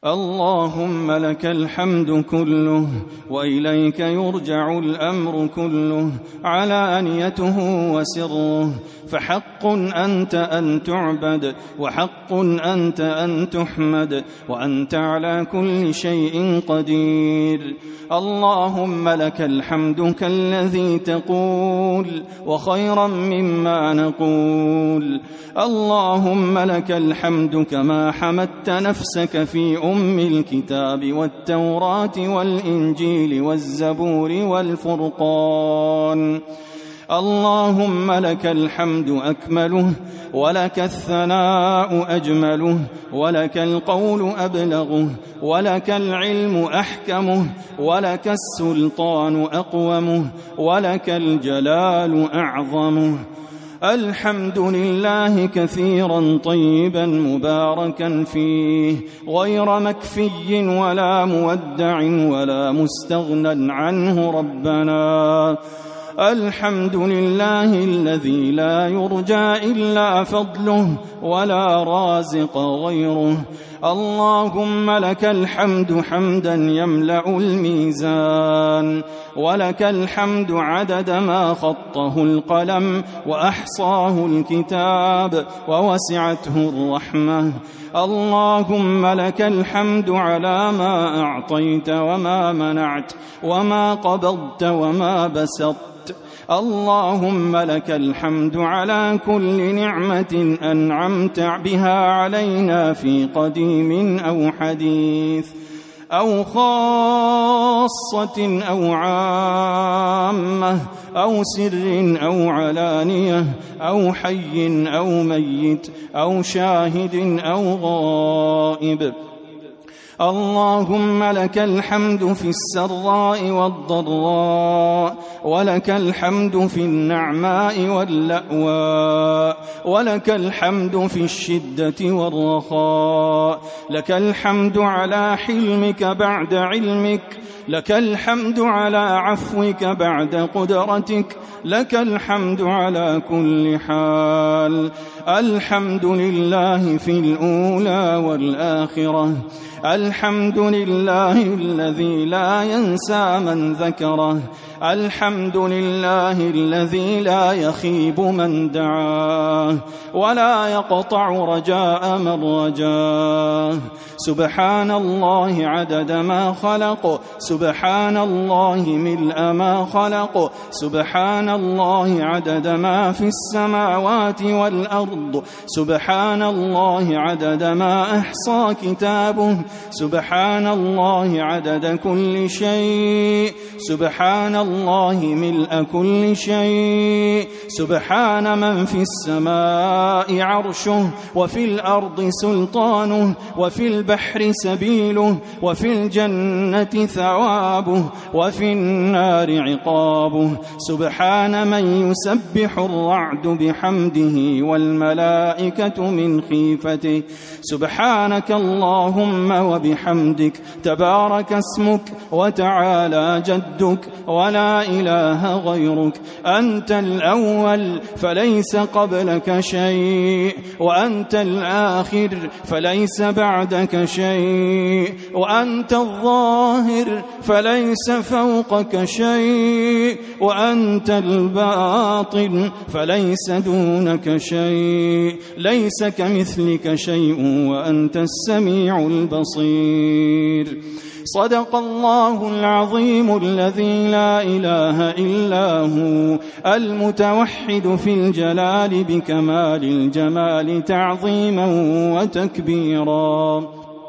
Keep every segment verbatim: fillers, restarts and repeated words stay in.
اللهم لك الحمد كله وإليك يرجع الأمر كله، علانيته وسره، فحق أنت أن تعبد، وحق أنت أن تحمد، وأنت على كل شيء قدير. اللهم لك الحمد كالذي تقول وخيرا مما نقول. اللهم لك الحمد كما حمدت نفسك في أم الكتاب والتوراة والإنجيل والزبور والفرقان. اللهم لك الحمد أكمله، ولك الثناء أجمله، ولك القول أبلغه، ولك العلم أحكمه، ولك السلطان أقومه، ولك الجلال أعظمه. الحمد لله كثيرا طيبا مباركا فيه، غير مكفي ولا مودع ولا مستغنى عنه ربنا. الحمد لله الذي لا يرجى إلا فضله ولا رازق غيره. اللهم لك الحمد حمدا يملأ الميزان، ولك الحمد عدد ما خطه القلم وأحصاه الكتاب ووسعته الرحمة. اللهم لك الحمد على ما أعطيت وما منعت، وما قبضت وما بسطت. اللهم لك الحمد على كل نعمة أنعمت بها علينا في قديم أو حديث، أو خاصة أو عامة، أو سر أو علانية، أو حي أو ميت، أو شاهد أو غائب. اللهم لك الحمد في السراء والضراء، ولك الحمد في النعماء واللأواء، ولك الحمد في الشدة والرخاء. لك الحمد على حلمك بعد علمك، لك الحمد على عفوك بعد قدرتك، لك الحمد على كل حال. الحمد لله في الأولى والآخرة. الحمد لله الذي لا ينسى من ذكره. الحمد لله الذي لا يخيب من دعاه، ولا يقطع رجاء من رجاه. سبحان الله عدد ما خلق، سبحان الله ملء ما خلق، سبحان الله عدد ما في السماوات والأرض، سبحان الله عدد ما أحصى كتابه، سبحان الله عدد كل شيء، سبحان الله ملء كل شيء. سبحان من في السماء عرشه، وفي الأرض سلطانه، وفي البحر سبيله، وفي الجنة ثوابه، وفي النار عقابه. سبحان من يسبح الرعد بحمده والملائكة من خيفته. سبحانك اللهم وبحمدك، تبارك اسمك وتعالى جدك، ولا إله غيرك. أنت الأول فليس قبلك شيء، وأنت الآخر فليس بعدك شيء، وأنت الظاهر فليس فوقك شيء، وأنت الباطن فليس دونك شيء. ليس كمثلك شيء وأنت السميع البصير. صدق الله العظيم الذي لا إله إلا هو، المتوحد في الجلال بكمال الجمال تعظيما وتكبيرا،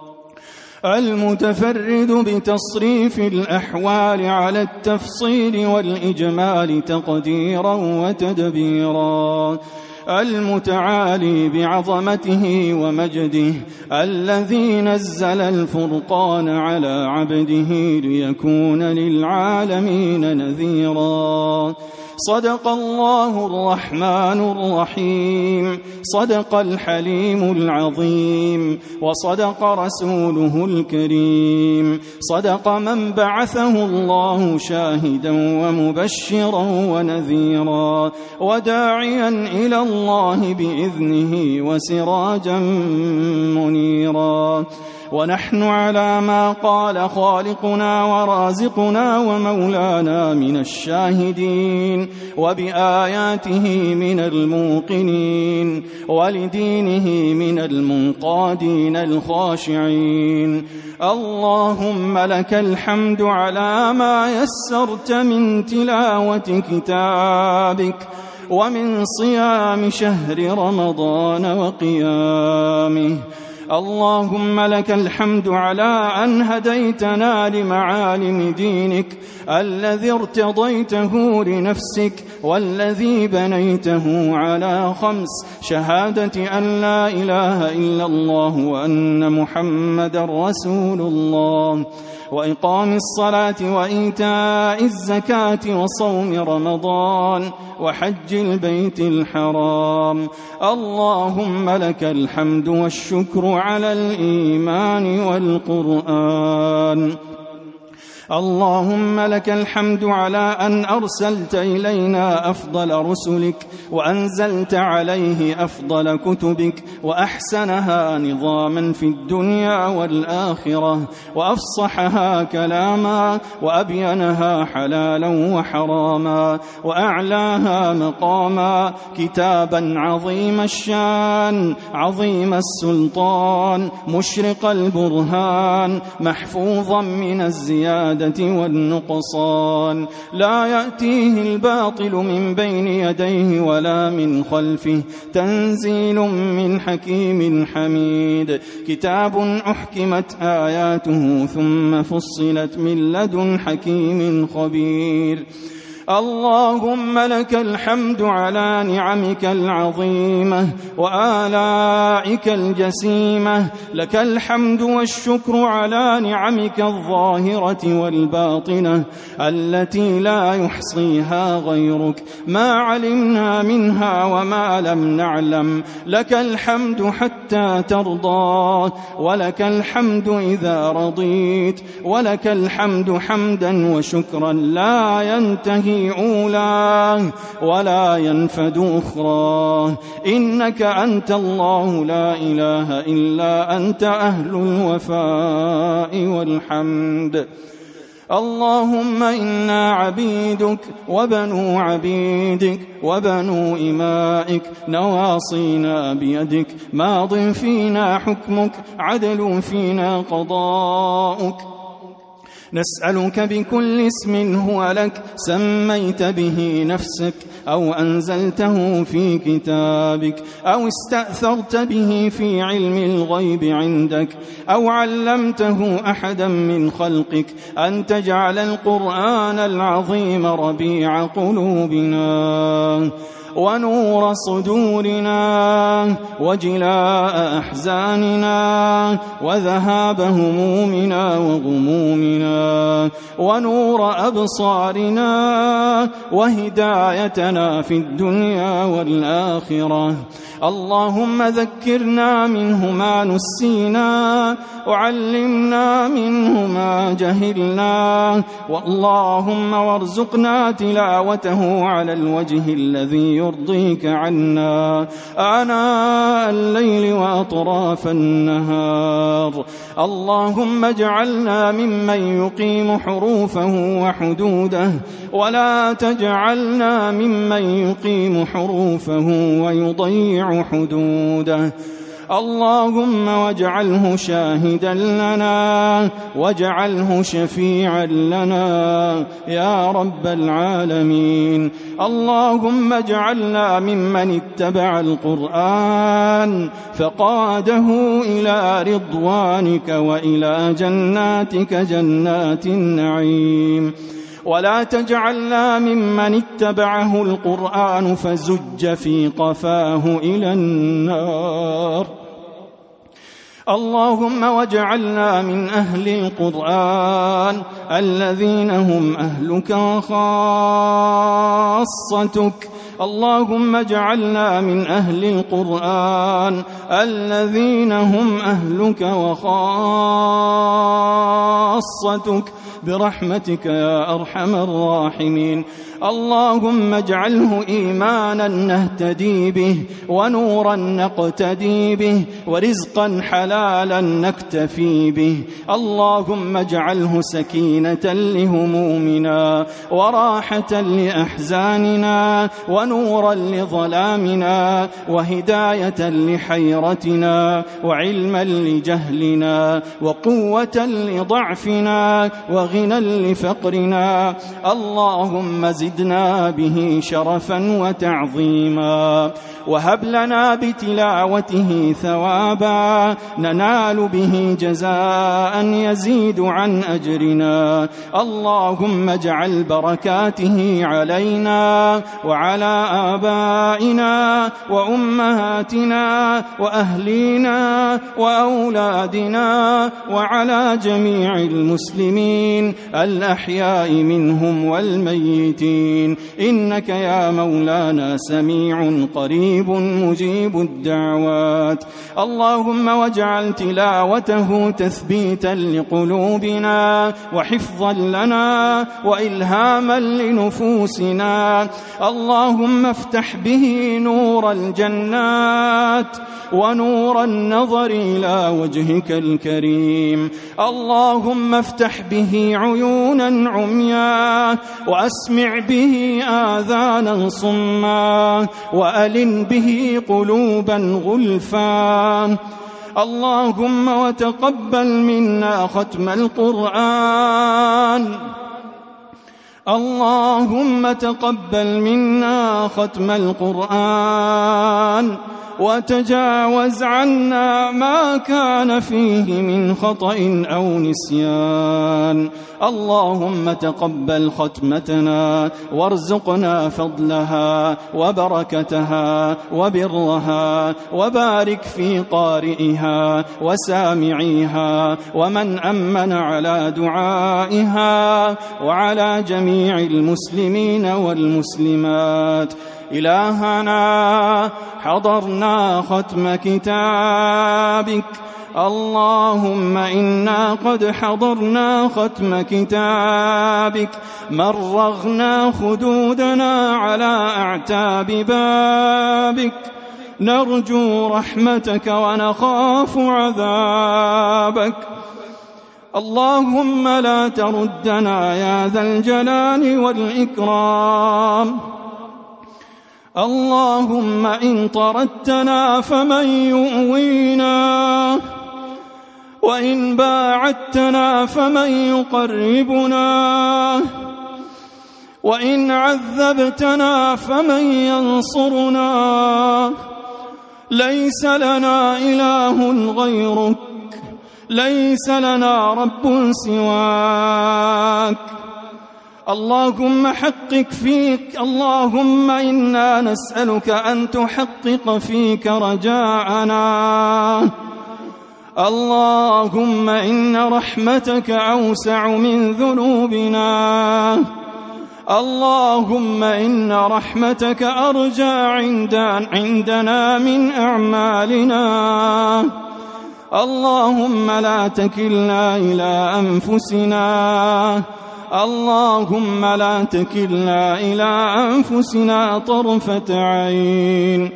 المتفرد بتصريف الأحوال على التفصيل والإجمال تقديرا وتدبيرا، المتعالي بعظمته ومجده، الذي نزل الفرقان على عبده ليكون للعالمين نذيرا. صدق الله الرحمن الرحيم، صدق الحليم العظيم، وصدق رسوله الكريم، صدق من بعثه الله شاهدا ومبشرا ونذيرا، وداعيا إلى الله بإذنه وسراجا منيرا. ونحن على ما قال خالقنا ورازقنا ومولانا من الشاهدين، وبآياته من الموقنين، ولدينه من المنقادين الخاشعين. اللهم لك الحمد على ما يسرت من تلاوة كتابك ومن صيام شهر رمضان وقيامه. اللهم لك الحمد على أن هديتنا لمعالم دينك الذي ارتضيته لنفسك والذي بنيته على خمس: شهادة أن لا إله إلا الله وأن محمدا رسول الله، وإقام الصلاة وإيتاء الزكاة وصوم رمضان وحج البيت الحرام. اللهم لك الحمد والشكر على الإيمان والقرآن. اللهم لك الحمد على أن أرسلت إلينا أفضل رسلك وأنزلت عليه أفضل كتبك وأحسنها نظاما في الدنيا والآخرة وأفصحها كلاما وأبينها حلالا وحراما وأعلاها مقاما. كتابا عظيم الشان عظيم السلطان مشرق البرهان محفوظا من الزيادة والنقصان، لا يأتيه الباطل من بين يديه ولا من خلفه، تنزيل من حكيم حميد. كتاب أحكمت آياته ثم فصلت من لدن حكيم خبير. اللهم لك الحمد على نعمك العظيمة وآلائك الجسيمة. لك الحمد والشكر على نعمك الظاهرة والباطنة التي لا يحصيها غيرك، ما علمنا منها وما لم نعلم. لك الحمد حتى ترضى، ولك الحمد إذا رضيت، ولك الحمد حمدا وشكرا لا ينتهي أولاه ولا ينفد أخراه. إنك أنت الله لا إله إلا أنت أهل الوفاء والحمد. اللهم إنا عبيدك وبنو عبيدك وبنو إمائك، نواصينا بيدك، ماض فينا حكمك، عدل فينا قضاؤك. نسألك بكل اسم هو لك سميت به نفسك أو أنزلته في كتابك أو استأثرت به في علم الغيب عندك أو علمته أحدا من خلقك، أن تجعل القرآن العظيم ربيع قلوبنا ونور صدورنا وجلاء أحزاننا وذهاب همومنا وغمومنا ونور أبصارنا وهدايتنا في الدنيا والآخرة. اللهم ذكرنا منه ما نسينا وعلمنا منه ما جهلنا، واللهم وارزقنا تلاوته على الوجه الذي يرضيك عنا آناء الليل وأطراف النهار. اللهم اجعلنا ممن يقيم حروفه وحدوده، ولا تجعلنا ممن يقيم حروفه ويضيع حدوده. اللهم واجعله شاهدا لنا واجعله شفيعا لنا يا رب العالمين. اللهم اجعلنا ممن اتبع القرآن فقاده إلى رضوانك وإلى جناتك جنات النعيم، ولا تجعلنا ممن اتبعه القرآن فزج في قفاه إلى النار. اللهم واجعلنا من أهل القرآن الذين هم أهلك وخاصتك. اللهم اجعلنا من أهل القرآن الذين هم أهلك وخاصتك. برحمتك يا أرحم الراحمين. اللهم اجعله إيمانا نهتدي به، ونورا نقتدي به، ورزقا حلالا نكتفي به. اللهم اجعله سكينة لهمومنا، وراحة لأحزاننا، ونورا لظلامنا، وهداية لحيرتنا، وعلما لجهلنا، وقوة لضعفنا، وغنى لفقرنا. اللهم زدنا به شرفا وتعظيما، وهب لنا بتلاوته ثوابا ننال به جزاء يزيد عن أجرنا. اللهم اجعل بركاته علينا وعلى آبائنا وأمهاتنا وأهلينا وأولادنا وعلى جميع المسلمين الأحياء منهم والميتين، إنك يا مولانا سميع قريب مجيب الدعوات. اللهم واجعل تلاوته تثبيتا لقلوبنا، وحفظا لنا، وإلهاما لنفوسنا. اللهم افتح به نور الجنات، ونور النظر إلى وجهك الكريم. اللهم افتح به عيونا عميا، وأسمع به آذانا صما، وألن به قلوبا غلفا. اللهم وتقبل منا ختم القرآن. اللهم تقبل منا ختم القرآن، وتجاوز عنا ما كان فيه من خطأ أو نسيان. اللهم تقبل ختمتنا، وارزقنا فضلها وبركتها وبرها، وبارك في قارئها وسامعيها ومن أمن على دعائها، وعلى جميع المسلمين والمسلمات. إلهنا حضرنا ختم كتابك، اللهم إنا قد حضرنا ختم كتابك، مرغنا خدودنا على أعتاب بابك، نرجو رحمتك ونخاف عذابك. اللهم لا تردنا يا ذا الجلال والإكرام. اللهم إن طردتنا فمن يؤوينا، وإن باعدتنا فمن يقربنا، وإن عذبتنا فمن ينصرنا. ليس لنا إله غيرك، ليس لنا رب سواك. اللهم حقق فيك، اللهم إنا نسألك أن تحقق فيك رجاءنا. اللهم إن رحمتك أوسع من ذنوبنا. اللهم إن رحمتك أرجى عندنا من أعمالنا. اللهم لا تكلنا إلى أنفسنا، اللهم لا تكلنا إلى أنفسنا طرفة عين.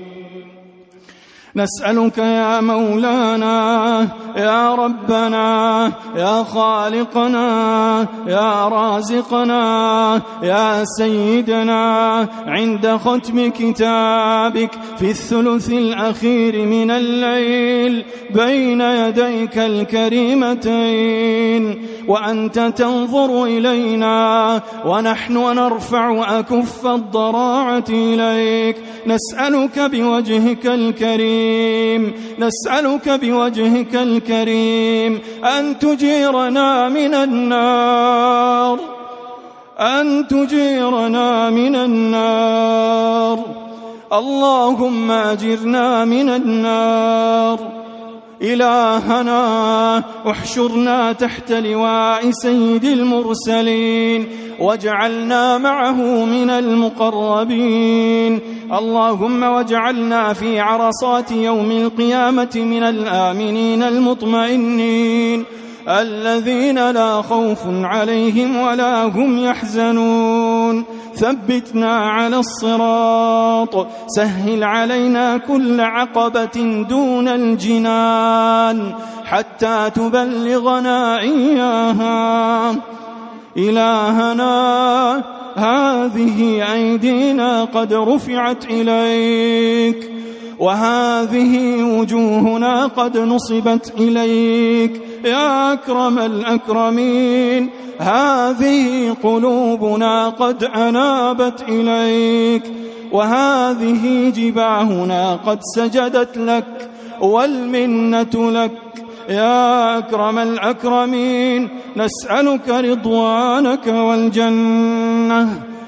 نسألك يا مولانا يا ربنا يا خالقنا يا رازقنا يا سيدنا، عند ختم كتابك في الثلث الأخير من الليل بين يديك الكريمتين، وأنت تنظر إلينا ونحن نرفع أكف الضراعة إليك، نسألك بوجهك الكريم، نسألك بوجهك الكريم أن تجيرنا من النار، أن تجيرنا من النار. اللهم أجرنا من النار. إلهنا احشرنا تحت لواء سيد المرسلين، واجعلنا معه من المقربين. اللهم واجعلنا في عرصات يوم القيامة من الآمنين المطمئنين. الذين لا خوف عليهم ولا هم يحزنون. ثبتنا على الصراط، سهل علينا كل عقبة دون الجنان حتى تبلغنا إياها. إلهنا هذه أيدينا قد رفعت إليك، وهذه وجوهنا قد نصبت إليك يا أكرم الأكرمين. هذه قلوبنا قد أنابت إليك، وهذه جباهنا قد سجدت لك، والمنة لك يا أكرم الأكرمين. نسألك رضوانك والجنة،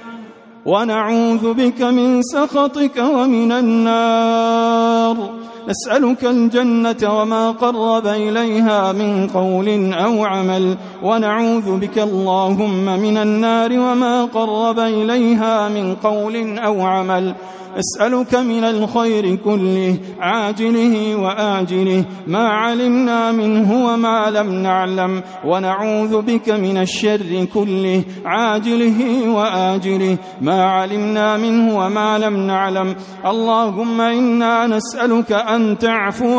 ونعوذ بك من سخطك ومن النار. نسألك الجنة وما قرب إليها من قول أو عمل، ونعوذ بك اللهم من النار وما قرب إليها من قول أو عمل. أسألك من الخير كله عاجله وآجله ما علمنا منه وما لم نعلم، ونعوذ بك من الشر كله عاجله وآجله ما علمنا منه وما لم نعلم. اللهم إنا نسألك أن تعفو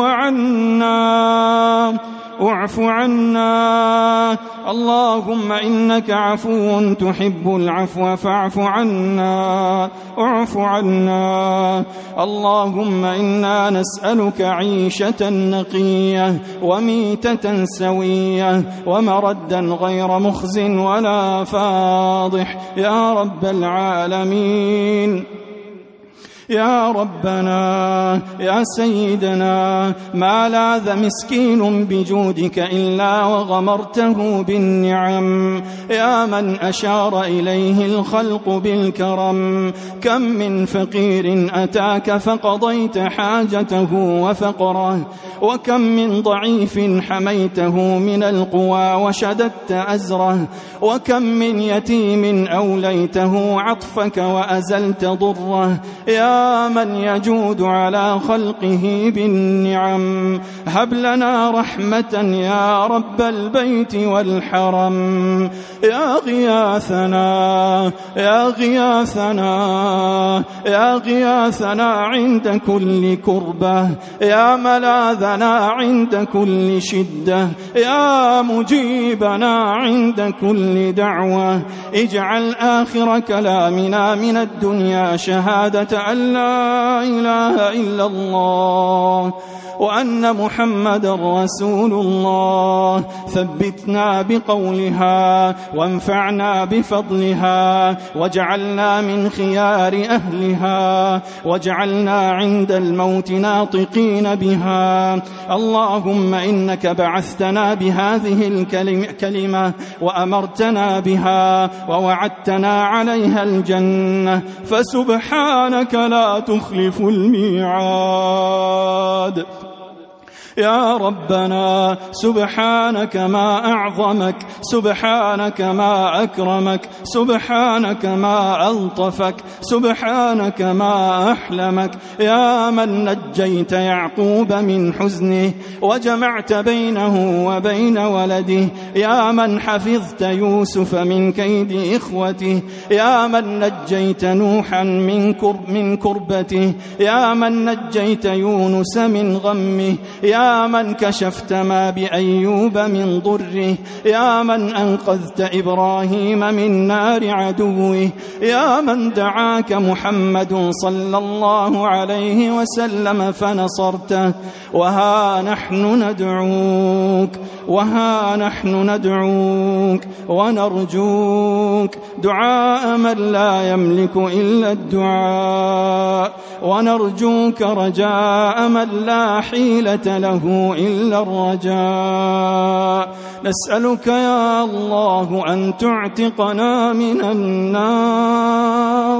عنا، اعف عنا. اللهم إنك عفو تحب العفو فاعف عنا، اعف عنا. اللهم إنا نسألك عيشة نقية وميتة سوية ومردا غير مخز ولا فاضح يا رب العالمين. يا ربنا يا سيدنا، ما لاذ مسكين بجودك إلا وغمرته بالنعم، يا من أشار إليه الخلق بالكرم. كم من فقير أتاك فقضيت حاجته وفقره، وكم من ضعيف حميته من القوى وشددت أزره، وكم من يتيم أوليته عطفك وأزلت ضره. يا من يجود على خلقه بالنعم، هب لنا رحمة يا رب البيت والحرم. يا غياثنا يا غياثنا يا غياثنا عند كل كربة، يا ملاذنا عند كل شدة، يا مجيبنا عند كل دعوة. اجعل آخر كلامنا من الدنيا شهادة أن لا إله إلا الله وأن محمد رسول الله. ثبتنا بقولها وانفعنا بفضلها، واجعلنا من خيار أهلها، واجعلنا عند الموت ناطقين بها. اللهم إنك بعثتنا بهذه الكلمة وأمرتنا بها ووعدتنا عليها الجنة، فسبحانك لا تخلف الميعاد. يا ربنا سبحانك ما أعظمك، سبحانك ما أكرمك، سبحانك ما ألطفك، سبحانك ما أحلمك. يا من نجيت يعقوب من حزنه وجمعت بينه وبين ولده، يا من حفظت يوسف من كيد إخوته، يا من نجيت نوحا من كرب من كربته، يا من نجيت يونس من غمه، يا من كشفت ما بأيوب من ضره، يا من أنقذت إبراهيم من نار عدوه، يا من دعاك محمد صلى الله عليه وسلم فنصرته. وها نحن ندعوك وها نحن ندعوك ونرجوك دعاء من لا يملك إلا الدعاء، ونرجوك رجاء من لا حيلة له إلا الرجاء. نسألك يا الله أن تعتقنا من النار،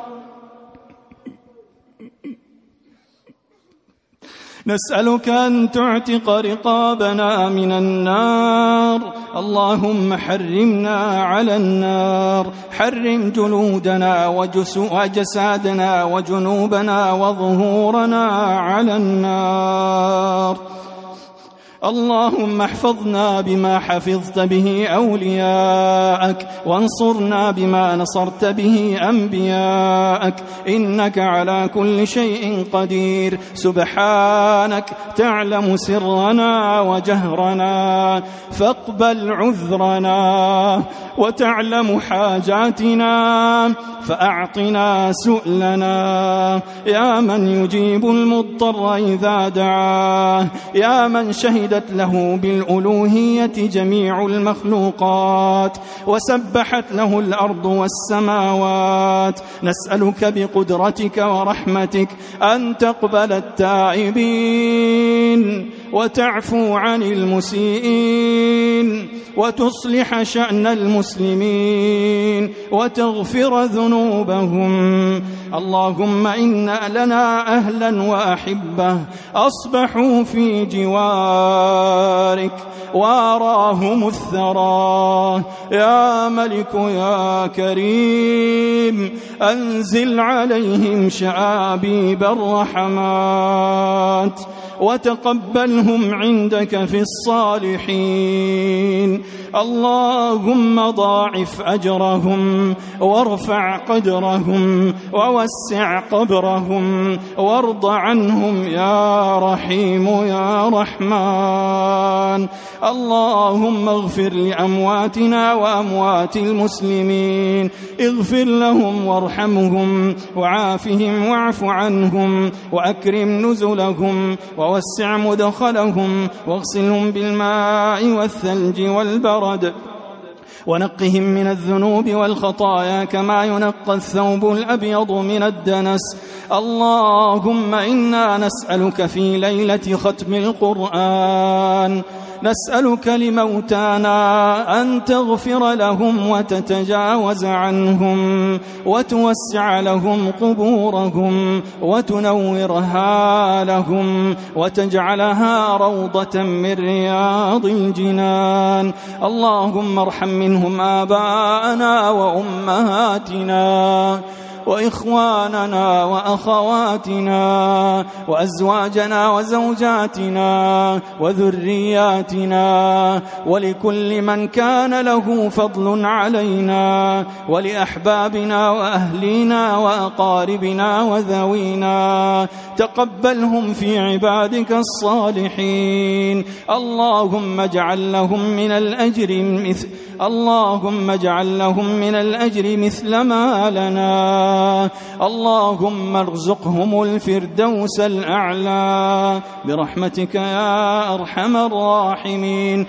نسألك أن تعتق رقابنا من النار. اللهم حرمنا على النار، حرم جلودنا وجسادنا وجنوبنا وظهورنا على النار. اللهم احفظنا بما حفظت به أولياءك، وانصرنا بما نصرت به أنبياءك، إنك على كل شيء قدير. سبحانك تعلم سرنا وجهرنا، فاقبل عذرنا، وتعلم حاجاتنا فأعطنا سؤلنا. يا من يجيب المضطر إذا دعاه، يا من شهدت له بالألوهية جميع المخلوقات وسبحت له الأرض والسماوات، نسألك بقدرتك ورحمتك أن تقبل التائبين وتعفو عن المسيئين وتصلح شأن المسلمين وتغفر ذنوبهم. اللهم إن لنا أهلا وأحبة أصبحوا في جوارك وأراهم الثرى. يا ملك يا كريم أنزل عليهم شعابيب الرحمات وتقبلهم عندك في الصالحين. اللهم ضاعف أجرهم وارفع قدرهم ووسع قبرهم وارض عنهم يا رحيم يا رحمن. اللهم اغفر لأمواتنا وأموات المسلمين، اغفر لهم وارحمهم وعافهم واعف عنهم وأكرم نزلهم ووسع مدخلهم واغسلهم بالماء والثلج والبرد ونقهم من الذنوب والخطايا كما ينقى الثوب الأبيض من الدنس. اللهم إنا نسألك في ليلة ختم القرآن، نسألك لموتانا أن تغفر لهم وتتجاوز عنهم وتوسع لهم قبورهم وتنورها لهم وتجعلها روضة من رياض الجنان. اللهم ارحم منهم آباءنا وأمهاتنا وإخواننا وأخواتنا وأزواجنا وزوجاتنا وذرياتنا، ولكل من كان له فضل علينا، ولأحبابنا وأهلنا وأقاربنا وذوينا. تقبلهم في عبادك الصالحين. اللهم اجعل لهم من الأجر مثل اللهم اجعل لهم من الأجر مثل ما لنا. اللهم ارزقهم الفردوس الأعلى برحمتك يا أرحم الراحمين.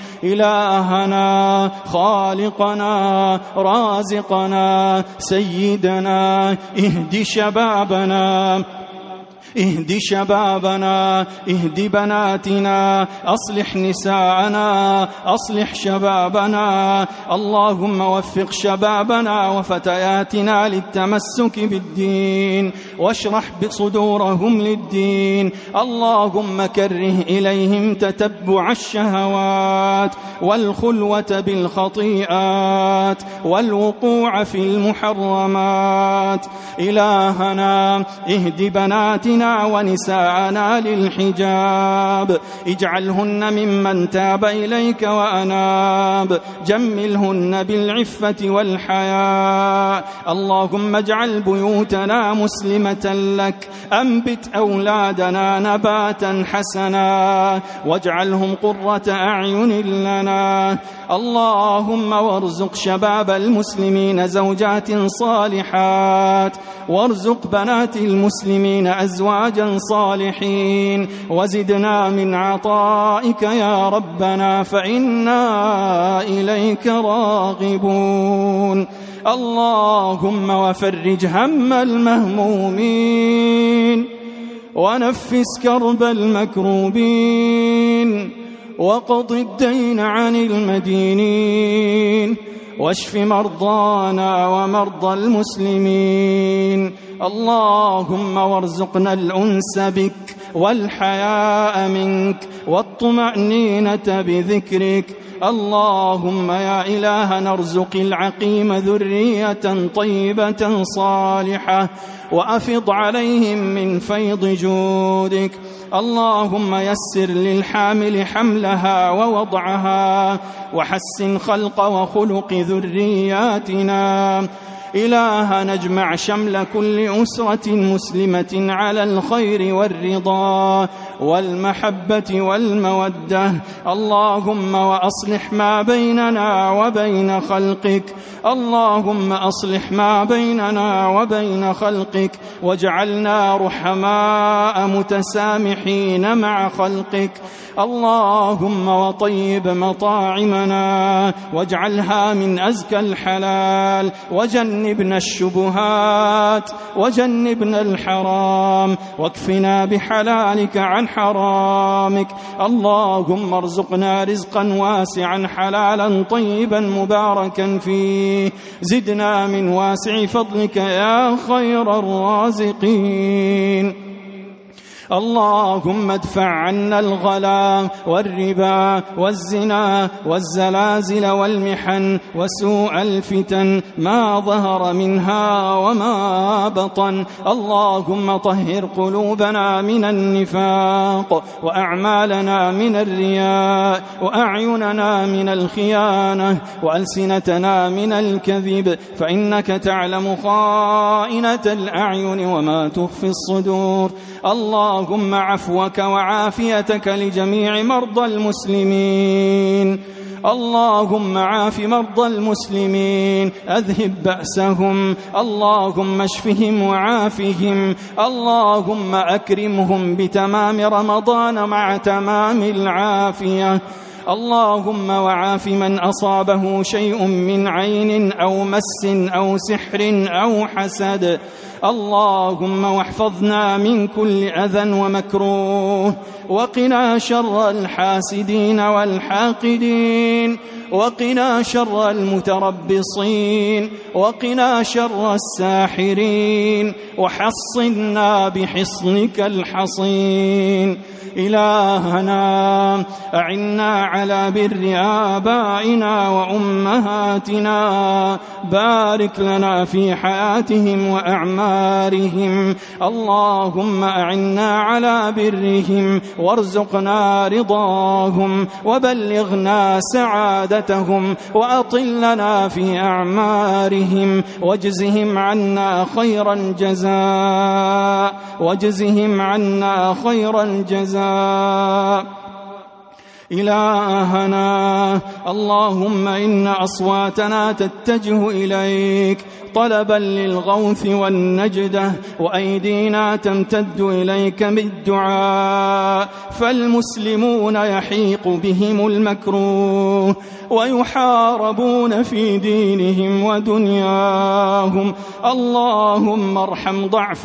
إلهنا خالقنا رازقنا سيدنا، اهد شبابنا اهد شبابنا اهد بناتنا، أصلح نساءنا أصلح شبابنا. اللهم وفق شبابنا وفتياتنا للتمسك بالدين واشرح بصدورهم للدين. اللهم كره إليهم تتبع الشهوات والخلوة بالخطيئات والوقوع في المحرمات. إلهنا اهد بناتنا ونساءنا للحجاب، اجعلهن ممن تاب إليك وأناب، جملهن بالعفة والحياء. اللهم اجعل بيوتنا مسلمة لك، أنبت أولادنا نباتا حسنا واجعلهم قرة أعين لنا. اللهم وارزق شباب المسلمين زوجات صالحات، وارزق بنات المسلمين أزواجا صالحين، وزدنا من عطائك يا ربنا فإنا إليك راغبون. اللهم وفرج هم المهمومين ونفس كرب المكروبين وقض الدين عن المدينين واشف مرضانا ومرضى المسلمين. اللهم وارزقنا الأنس بك والحياء منك والطمأنينة بذكرك. اللهم يا إلهنا ارزق العقيم ذرية طيبة صالحة وأفض عليهم من فيض جودك. اللهم يسر للحامل حملها ووضعها وحسن خلق وخلق ذرياتنا. إلهنا اجمع شمل كل أسرة مسلمة على الخير والرضا والمحبة والمودة. اللهم وأصلح ما بيننا وبين خلقك اللهم أصلح ما بيننا وبين خلقك واجعلنا رحماء متسامحين مع خلقك. اللهم وطيب مطاعمنا واجعلها من أزكى الحلال وجنبنا الشبهات وجنبنا الحرام واكفنا بحلالك عن حرامك. اللهم ارزقنا رزقا واسعا حلالا طيبا مباركا فيه. زدنا من واسع فضلك يا خير الرازقين. اللهم ادفع عنا الغلا والربا والزنا والزلازل والمحن وسوء الفتن ما ظهر منها وما بطن. اللهم طهر قلوبنا من النفاق وأعمالنا من الرياء وأعيننا من الخيانة وألسنتنا من الكذب، فإنك تعلم خائنة الأعين وما تخفي الصدور. اللهم عفوك وعافيتك لجميع مرضى المسلمين. اللهم عاف مرضى المسلمين أذهب بأسهم. اللهم اشفهم وعافهم. اللهم أكرمهم بتمام رمضان مع تمام العافية. اللهم وعاف من أصابه شيء من عين أو مس أو سحر أو حسد. اللهم واحفظنا من كل أذى ومكروه وقنا شر الحاسدين والحاقدين وقنا شر المتربصين وقنا شر الساحرين وحصنا بحصنك الحصين. إلهنا أعنا على بر آبائنا وأمهاتنا، بارك لنا في حياتهم وأعمارهم. اللهم أعنا على برهم وارزقنا رضاهم وبلغنا سعادتهم وأطلنا في أعمارهم واجزهم عنا خير الجزاء واجزهم عنا خير الجزاء. إلهنا اللهم إن أصواتنا تتجه إليك طلبا للغوث والنجدة، وأيدينا تمتد إليك بالدعاء، فالمسلمون يحيق بهم المكروه ويحاربون في دينهم ودنياهم. اللهم ارحم ضعف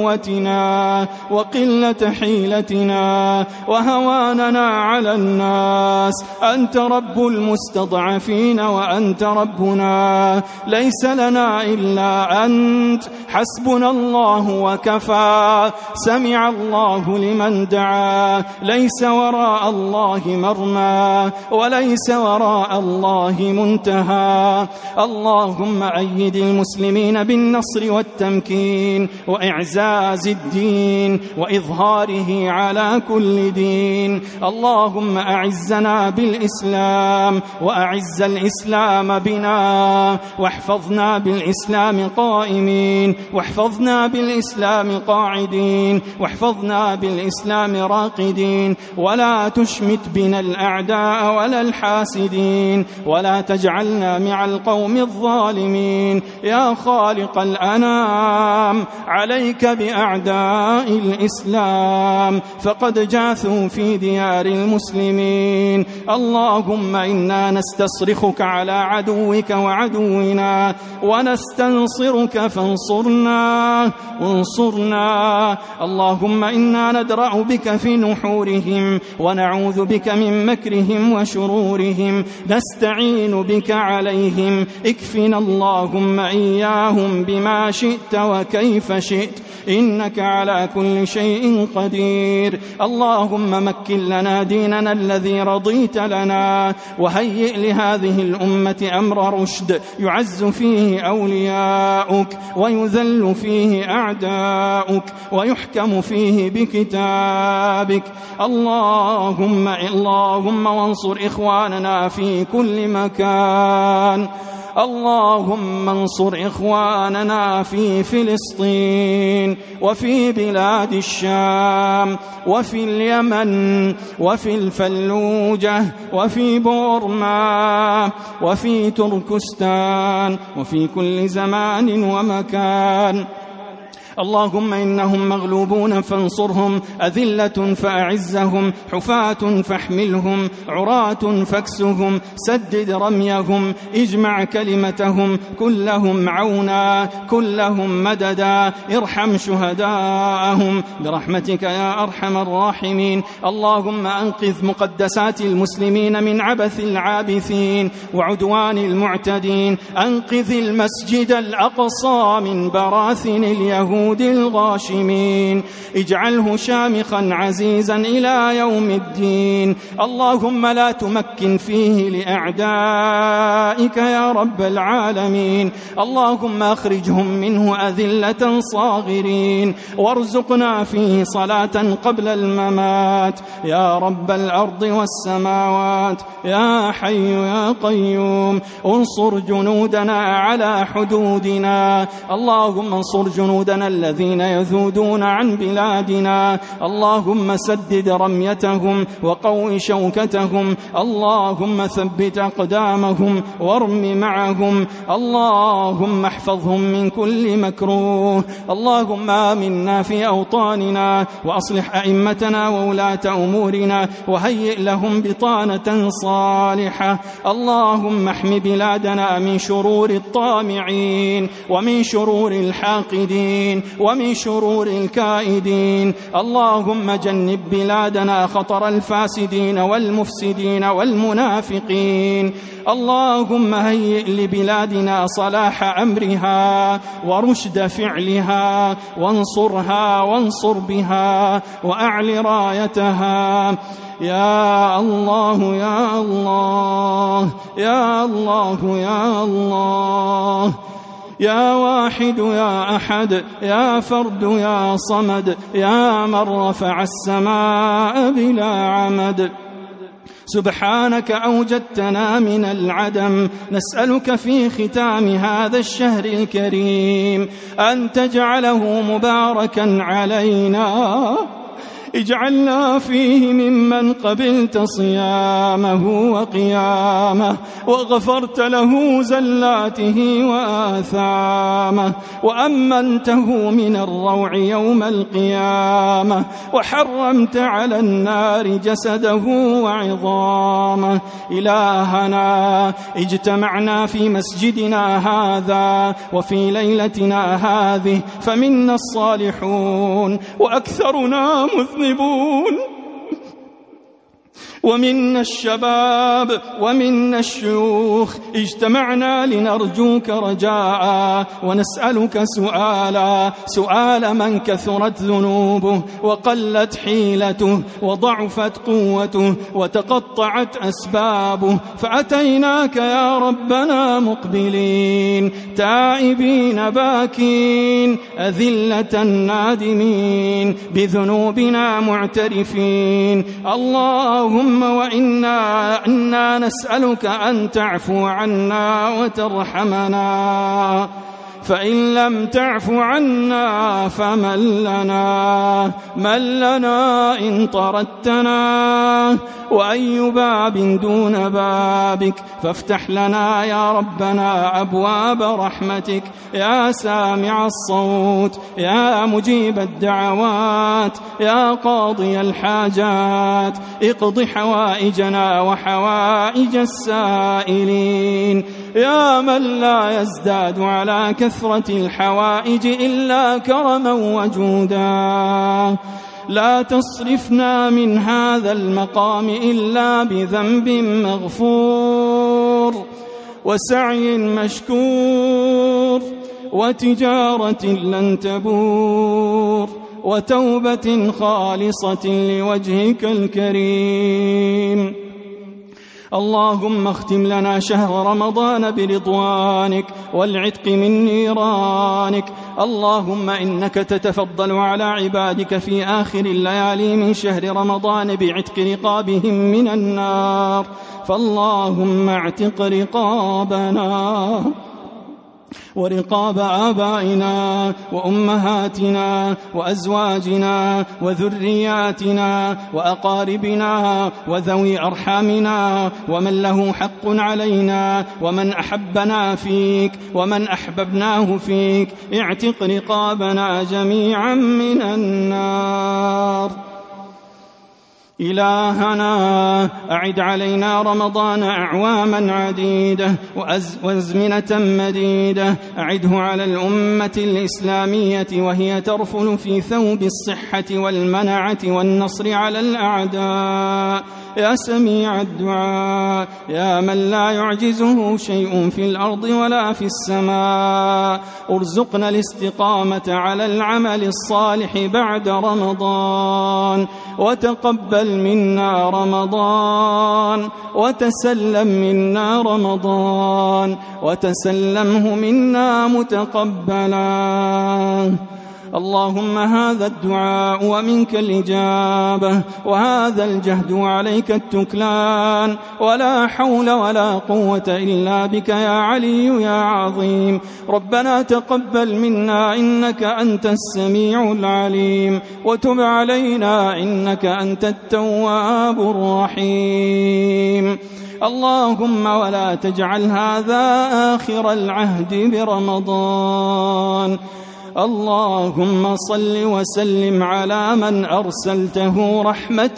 قوتنا وقلة حيلتنا وهواننا على الناس. أنت رب المستضعفين وأنت ربنا، ليس لنا إلا أنت. حسبنا الله وكفى. سمع الله لمن دعا. ليس وراء الله مرمى وليس وراء الله منتهى. اللهم أيد المسلمين بالنصر والتمكين وإعزاز الدين وإظهاره على كل دين. اللهم أعزنا بالإسلام وأعز الإسلام بنا، واحفظنا بالإسلام قائمين، واحفظنا بالإسلام قاعدين، واحفظنا بالإسلام راقدين، ولا تشمت بنا الأعداء ولا الحاسدين، ولا تجعلنا مع القوم الظالمين. يا خالق الأنام، عليك بأعداء الإسلام فقد جاثوا في ديار المسلمين. اللهم إنا نستصرخك على عدوك وعدونا ونستنصرك فانصرنا وانصرنا. اللهم إنا ندرأ بك في نحورهم ونعوذ بك من مكرهم وشرورهم، نستعين بك عليهم. اكفنا اللهم إياهم بما شئت وكيف شئت، إنك على كل شيء قدير. اللهم مكن لنا ديننا الذي رضيت لنا، وهيئ لهذه الأمة أمر رشد يعز فيه أولياؤك ويذل فيه أعداؤك ويحكم فيه بكتابك. اللهم اللهم وانصر إخواننا في كل مكان. اللهم انصر إخواننا في فلسطين وفي بلاد الشام وفي اليمن وفي الفلوجة وفي بورما وفي تركستان وفي كل زمان ومكان. اللهم إنهم مغلوبون فانصرهم، أذلة فأعزهم، حفاة فاحملهم، عراة فاكسهم، سدد رميهم، اجمع كلمتهم، كلهم عونا، كلهم مددا، ارحم شهداءهم برحمتك يا أرحم الراحمين. اللهم أنقذ مقدسات المسلمين من عبث العابثين وعدوان المعتدين، أنقذ المسجد الأقصى من براثن اليهود الغاشمين، اجعله شامخا عزيزا إلى يوم الدين. اللهم لا تمكن فيه لأعدائك يا رب العالمين. اللهم أخرجهم منه أذلة صاغرين، وارزقنا فيه صلاة قبل الممات يا رب الأرض والسماوات يا حي يا قيوم. انصر جنودنا على حدودنا، اللهم انصر جنودنا الذين يذودون عن بلادنا، اللهم سدد رميتهم وقو شوكتهم، اللهم ثبت أقدامهم وارم معهم، اللهم احفظهم من كل مكروه. اللهم آمنا في أوطاننا وأصلح أئمتنا وولاة أمورنا وهيئ لهم بطانة صالحة. اللهم احم بلادنا من شرور الطامعين ومن شرور الحاقدين ومن شرور الكائدين. اللهم جنب بلادنا خطر الفاسدين والمفسدين والمنافقين. اللهم هيئ لبلادنا صلاح أمرها ورشد فعلها، وانصرها وانصر بها وأعل رايتها يا الله يا الله يا الله يا الله يا واحد يا أحد يا فرد يا صمد يا من رفع السماء بلا عمد. سبحانك أوجدتنا من العدم، نسألك في ختام هذا الشهر الكريم أن تجعله مباركا علينا، اجعلنا فيه ممن قبلت صيامه وقيامه وغفرت له زلاته وآثامه وأمنته من الروع يوم القيامة وحرمت على النار جسده وعظامه. إلهنا اجتمعنا في مسجدنا هذا وفي ليلتنا هذه فمنا الصالحون وأكثرنا مذنبون، ومنا الشباب ومنا الشيوخ، اجتمعنا لنرجوك رجاء ونسألك سؤالا، سؤال من كثرت ذنوبه وقلت حيلته وضعفت قوته وتقطعت أسبابه، فأتيناك يا ربنا مقبلين تائبين باكين أذلة نادمين بذنوبنا معترفين. اللهم وإنا إنا نسألك أن تعفو عنا وترحمنا، فإن لم تعف عنا فمن لنا من لنا إن طردتنا، وأي باب دون بابك فافتح لنا يا ربنا أبواب رحمتك يا سامع الصوت يا مجيب الدعوات يا قاضي الحاجات. اقض حوائجنا وحوائج السائلين يا من لا يزداد على كثرة الحوائج إلا كرما وجودا. لا تصرفنا من هذا المقام إلا بذنب مغفور وسعي مشكور وتجارة لن تبور وتوبة خالصة لوجهك الكريم. اللهم اختم لنا شهر رمضان برضوانك والعتق من نيرانك. اللهم إنك تتفضل على عبادك في آخر الليالي من شهر رمضان بعتق رقابهم من النار، فاللهم اعتق رقابنا ورقاب آبائنا وأمهاتنا وأزواجنا وذرياتنا وأقاربنا وذوي أرحامنا ومن له حق علينا ومن أحبنا فيك ومن أحببناه فيك. اعتق رقابنا جميعا من النار. إلهنا أعد علينا رمضان أعواما عديدة وأزمنة مديدة، أعده على الأمة الإسلامية وهي ترفل في ثوب الصحة والمنعة والنصر على الأعداء. يا سميع الدعاء، يا من لا يعجزه شيء في الأرض ولا في السماء، ارزقنا الاستقامة على العمل الصالح بعد رمضان، وتقبل منا رمضان، وتسلم منا رمضان، وتسلمه منا متقبلا. اللهم هذا الدعاء ومنك الإجابة، وهذا الجهد وعليك التكلان، ولا حول ولا قوة إلا بك يا علي يا عظيم. ربنا تقبل منا إنك أنت السميع العليم، وتب علينا إنك أنت التواب الرحيم. اللهم ولا تجعل هذا آخر العهد برمضان. اللهم صل وسلم على من أرسلته رحمة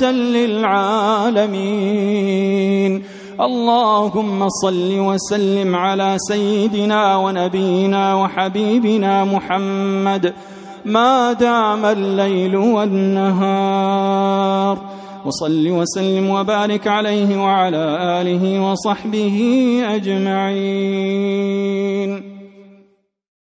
للعالمين. اللهم صل وسلم على سيدنا ونبينا وحبيبنا محمد ما دام الليل والنهار، وصل وسلم وبارك عليه وعلى آله وصحبه أجمعين.